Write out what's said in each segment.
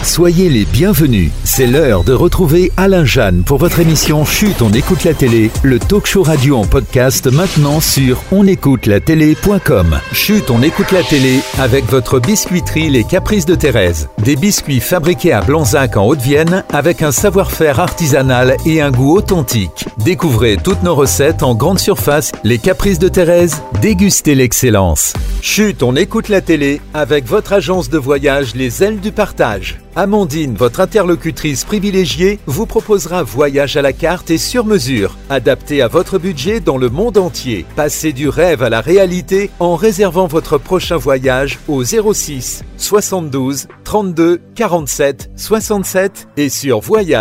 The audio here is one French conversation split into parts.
Soyez les bienvenus. C'est l'heure de retrouver Alain Jeanne pour votre émission Chut, on écoute la télé, le talk show radio en podcast maintenant sur onécoutelatélé.com. Chut, on écoute la télé avec votre biscuiterie Les Caprices de Thérèse. Des biscuits fabriqués à Blanzac en Haute-Vienne avec un savoir-faire artisanal et un goût authentique. Découvrez toutes nos recettes en grande surface. Les Caprices de Thérèse, dégustez l'excellence. Chut, on écoute la télé avec votre agence de voyage Les Ailes du Partage. Amandine, votre interlocutrice privilégiée, vous proposera voyage à la carte et sur mesure, adapté à votre budget dans le monde entier. Passez du rêve à la réalité en réservant votre prochain voyage au 06 72 32 47 67 et sur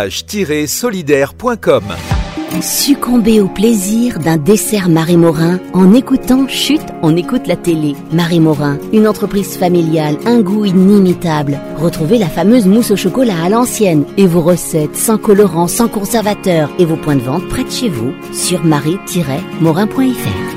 voyage-solidaire.com. Succombez au plaisir d'un dessert Marie Morin en écoutant Chut, on écoute la télé. Marie Morin, une entreprise familiale, un goût inimitable. Retrouvez la fameuse mousse au chocolat à l'ancienne et vos recettes sans colorant, sans conservateur et vos points de vente près de chez vous sur marie-morin.fr.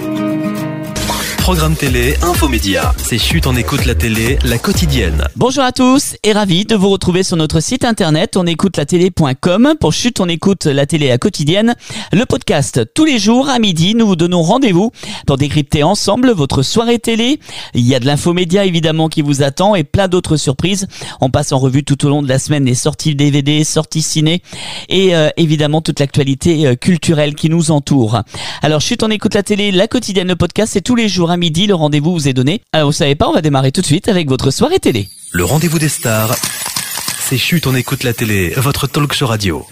Programme télé, infomédia. C'est Chut, on écoute la télé, la quotidienne. Bonjour à tous et ravi de vous retrouver sur notre site internet onécoutelatélé.com pour Chut, on écoute la télé, la quotidienne. Le podcast tous les jours à midi, nous vous donnons rendez-vous pour décrypter ensemble votre soirée télé. Il y a de l'infomédia évidemment qui vous attend et plein d'autres surprises. On passe en revue tout au long de la semaine les sorties DVD, sorties ciné et évidemment toute l'actualité culturelle qui nous entoure. Alors Chut, on écoute la télé, la quotidienne, le podcast, c'est tous les jours à midi, le rendez-vous vous est donné. Alors vous savez pas, on va démarrer tout de suite avec votre soirée télé. Le rendez-vous des stars, c'est Chut, on écoute la télé, votre talk show radio.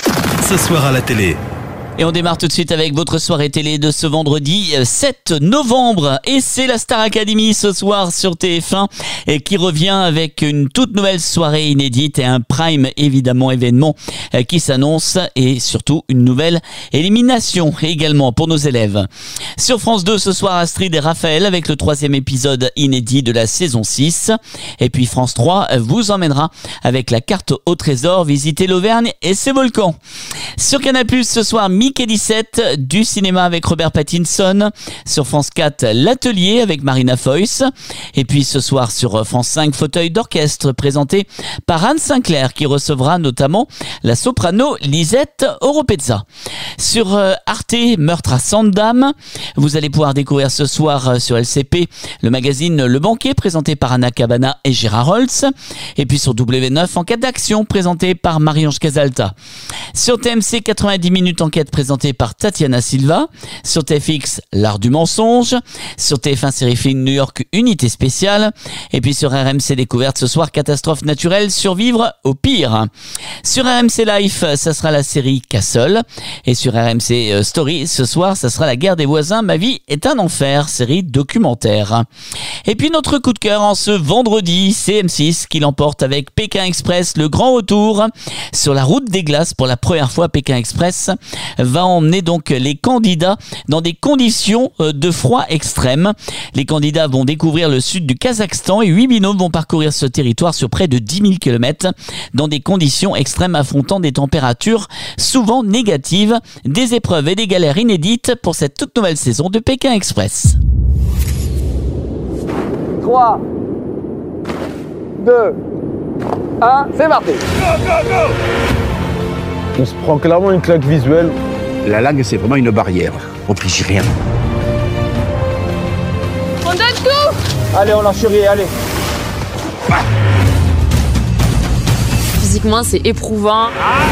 Ce soir à la télé. Et on démarre tout de suite avec votre soirée télé de ce vendredi 7 novembre. Et c'est la Star Academy ce soir sur TF1 et qui revient avec une toute nouvelle soirée inédite et un prime évidemment événement qui s'annonce et surtout une nouvelle élimination également pour nos élèves. Sur France 2 ce soir, Astrid et Raphaël avec le 3e épisode inédit de la saison 6. Et puis France 3 vous emmènera avec la carte au trésor, visiter l'Auvergne et ses volcans. Sur Canal+ ce soir, Mickey 17, du cinéma avec Robert Pattinson. Sur France 4, l'atelier avec Marina Foïs. Et puis ce soir sur France 5, fauteuil d'orchestre présenté par Anne Sinclair qui recevra notamment la soprano Lisette Oropezza. Sur Arte, meurtre à Sandam. Vous allez pouvoir découvrir ce soir sur LCP le magazine Le Banquet présenté par Anna Cabana et Gérard Holtz. Et puis sur W9, enquête d'action présenté par Marie-Ange Casalta. Sur TMC, 90 minutes enquête présentée par Tatiana Silva. Sur TFX, l'art du mensonge. Sur TF1 série film New York, unité spéciale. Et puis sur RMC Découverte ce soir, catastrophe naturelle, survivre au pire. Sur RMC Life, ça sera la série Castle. Et sur RMC Story, ce soir, ça sera la guerre des voisins, ma vie est un enfer, série documentaire. Et puis notre coup de cœur en ce vendredi, c'est M6 qui l'emporte avec Pékin Express, le grand retour sur la route des glaces. Pour la première fois, Pékin Express va emmener donc les candidats dans des conditions de froid extrême. Les candidats vont découvrir le sud du Kazakhstan et 8 binômes vont parcourir ce territoire sur près de 10 000 km dans des conditions extrêmes affrontant des températures souvent négatives. Des épreuves et des galères inédites pour cette toute nouvelle saison de Pékin Express. 3, 2, 1, c'est parti. Go, go, go. On se prend clairement une claque visuelle. La langue, c'est vraiment une barrière. On pige rien. On donne tout. Allez, on lâche rien, allez. Physiquement, c'est éprouvant.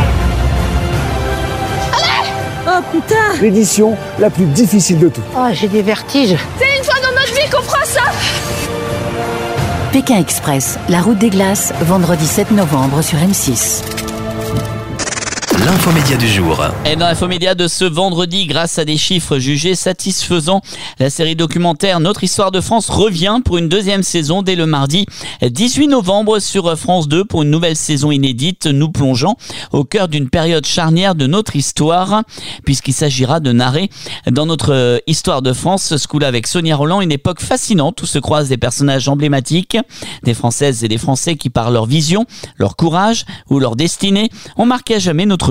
Allez. Oh putain. L'édition la plus difficile de tout. Oh, j'ai des vertiges. C'est une fois dans notre vie qu'on fera ça. Pékin Express, la route des glaces, vendredi 7 novembre sur M6. L'infomédia du jour. Et dans l'infomédia de ce vendredi, grâce à des chiffres jugés satisfaisants, la série documentaire Notre Histoire de France revient pour une deuxième saison dès le mardi 18 novembre sur France 2 pour une nouvelle saison inédite, nous plongeant au cœur d'une période charnière de notre histoire, puisqu'il s'agira de narrer dans notre histoire de France, ce coup-là avec Sonia Rolland, une époque fascinante où se croisent des personnages emblématiques, des Françaises et des Français qui par leur vision, leur courage ou leur destinée ont marqué à jamais notre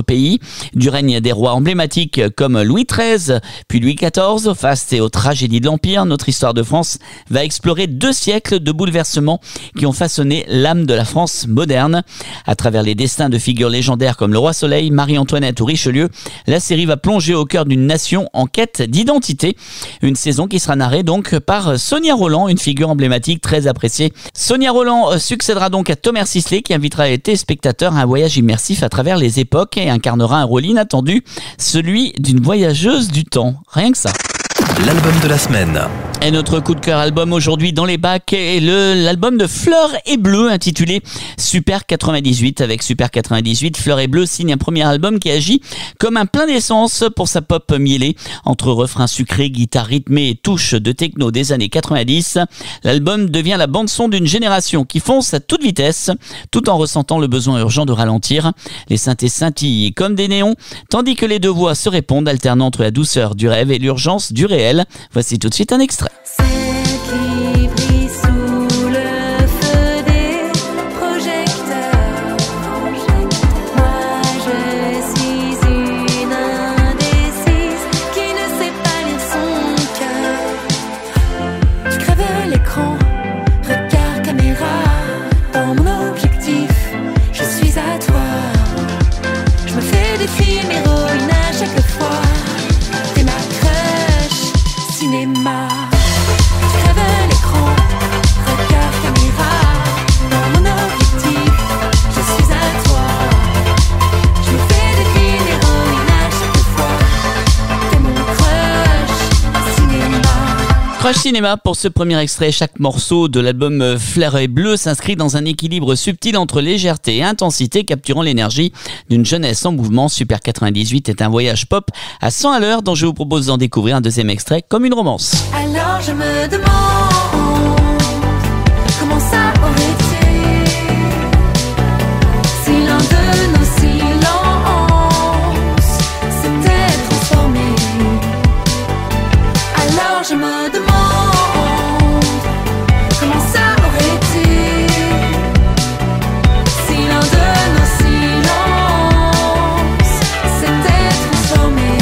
pays. Du règne des rois emblématiques comme Louis XIII, puis Louis XIV, face aux tragédies de l'Empire, notre histoire de France va explorer 2 siècles de bouleversements qui ont façonné l'âme de la France moderne. À travers les destins de figures légendaires comme le Roi Soleil, Marie-Antoinette ou Richelieu, la série va plonger au cœur d'une nation en quête d'identité. Une saison qui sera narrée donc par Sonia Rolland, une figure emblématique très appréciée. Sonia Rolland succédera donc à Thomas Sisley qui invitera les téléspectateurs à un voyage immersif à travers les époques et incarnera un rôle inattendu, celui d'une voyageuse du temps. Rien que ça. L'album de la semaine. Et notre coup de cœur album aujourd'hui dans les bacs est l'album de Fleur et Bleu intitulé Super 98. Avec Super 98, Fleur et Bleu signe un premier album qui agit comme un plein d'essence pour sa pop mielée. Entre refrains sucrés, guitare rythmée et touches de techno des années 90, l'album devient la bande-son d'une génération qui fonce à toute vitesse tout en ressentant le besoin urgent de ralentir. Les synthés scintillent comme des néons tandis que les 2 voix se répondent, alternant entre la douceur du rêve et l'urgence du réel. Voici tout de suite un extrait. Celle qui brille sous le feu des projecteurs. Moi je suis une indécise qui ne sait pas lire son cœur. Tu crèves l'écran, regard caméra, dans mon objectif, je suis à toi. Je me fais des films héroïnes à chaque fois. T'es ma crush, cinéma. Crush Cinéma pour ce premier extrait. Chaque morceau de l'album Fleur et Bleu s'inscrit dans un équilibre subtil entre légèreté et intensité, capturant l'énergie d'une jeunesse en mouvement. Super 98 est un voyage pop à 100 à l'heure dont je vous propose d'en découvrir un deuxième extrait comme une romance. Alors je me demande comment ça aurait été si l'un de nos silences s'était transformé. Alors je me demande comment ça aurait été si l'un de nos silences s'était transformé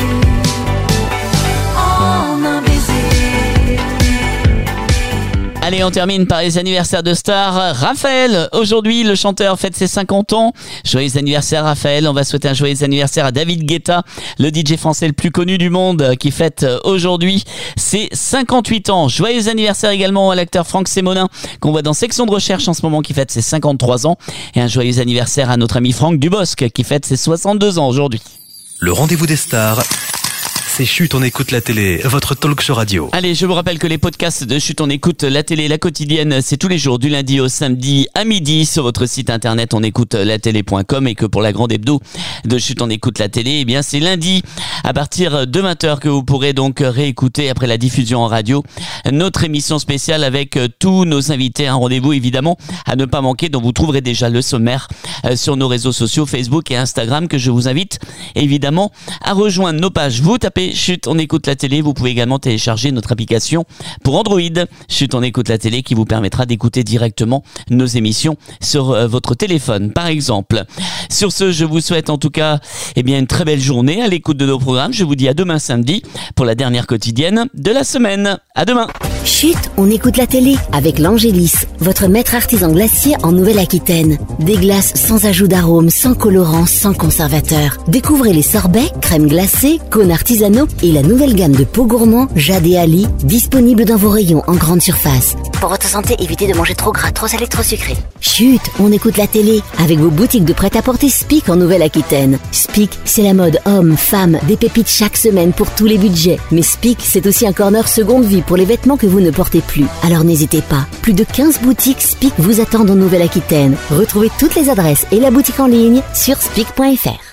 en un baiser. Allez, on termine par les anniversaires de stars. Raphaël, aujourd'hui, le chanteur fête ses 50 ans. Joyeux anniversaire Raphaël. On va souhaiter un joyeux anniversaire à David Guetta, le DJ français le plus connu du monde, qui fête aujourd'hui ses 58 ans. Joyeux anniversaire également à l'acteur Franck Sémonin, qu'on voit dans Section de Recherche en ce moment, qui fête ses 53 ans. Et un joyeux anniversaire à notre ami Franck Dubosc, qui fête ses 62 ans aujourd'hui. Le rendez-vous des stars. C'est Chut, on écoute la télé, votre talk show radio. Allez, je vous rappelle que les podcasts de Chut, on écoute la télé, la quotidienne, c'est tous les jours du lundi au samedi à midi sur votre site internet onécoutelatélé.com et que pour la grande hebdo de Chut, on écoute la télé, eh bien c'est lundi à partir de 20h que vous pourrez donc réécouter après la diffusion en radio notre émission spéciale avec tous nos invités. Un rendez-vous évidemment à ne pas manquer dont vous trouverez déjà le sommaire sur nos réseaux sociaux Facebook et Instagram que je vous invite évidemment à rejoindre nos pages. Vous tapez Chut, on écoute la télé. Vous pouvez également télécharger notre application pour Android. Chut, on écoute la télé qui vous permettra d'écouter directement nos émissions sur votre téléphone, par exemple. Sur ce, je vous souhaite en tout cas une très belle journée à l'écoute de nos programmes. Je vous dis à demain samedi pour la dernière quotidienne de la semaine. À demain. Chut, on écoute la télé avec l'Angélis, votre maître artisan glacier en Nouvelle-Aquitaine. Des glaces sans ajout d'arôme, sans colorant, sans conservateur. Découvrez les sorbets, crèmes glacées, cônes artisanaux et la nouvelle gamme de pots gourmands Jade et Ali, disponible dans vos rayons en grande surface. Pour votre santé, évitez de manger trop gras, trop salé, trop sucré. Chut, on écoute la télé avec vos boutiques de prêt-à-porter Spic en Nouvelle-Aquitaine. Spic, c'est la mode homme, femme, des pépites chaque semaine pour tous les budgets. Mais Spic, c'est aussi un corner seconde vie pour les vêtements que vous ne portez plus. Alors n'hésitez pas, plus de 15 boutiques Spic vous attendent en Nouvelle-Aquitaine. Retrouvez toutes les adresses et la boutique en ligne sur spic.fr.